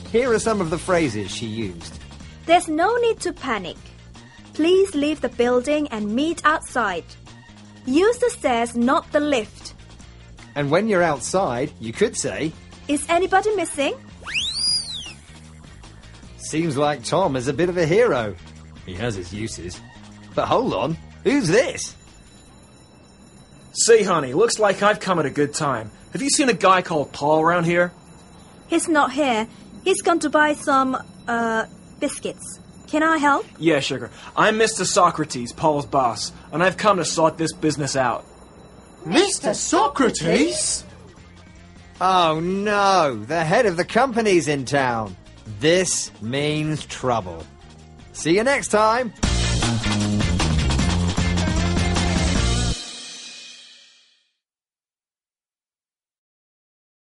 Here are some of the phrases she used. There's no need to panic. Please leave the building and meet outside. Use the stairs, not the lift. And when you're outside, you could say, Is anybody missing? Seems like Tom is a bit of a hero. He has his uses. But hold on, who's this? Say, honey, looks like I've come at a good time. Have you seen a guy called Paul around here? He's not here. He's gone to buy some, biscuits. Can I help? Yeah, sugar. I'm Mr. Socrates, Paul's boss, and I've come to sort this business out. Mr. Socrates? Oh no, the head of the company's in town. This means trouble. See you next time.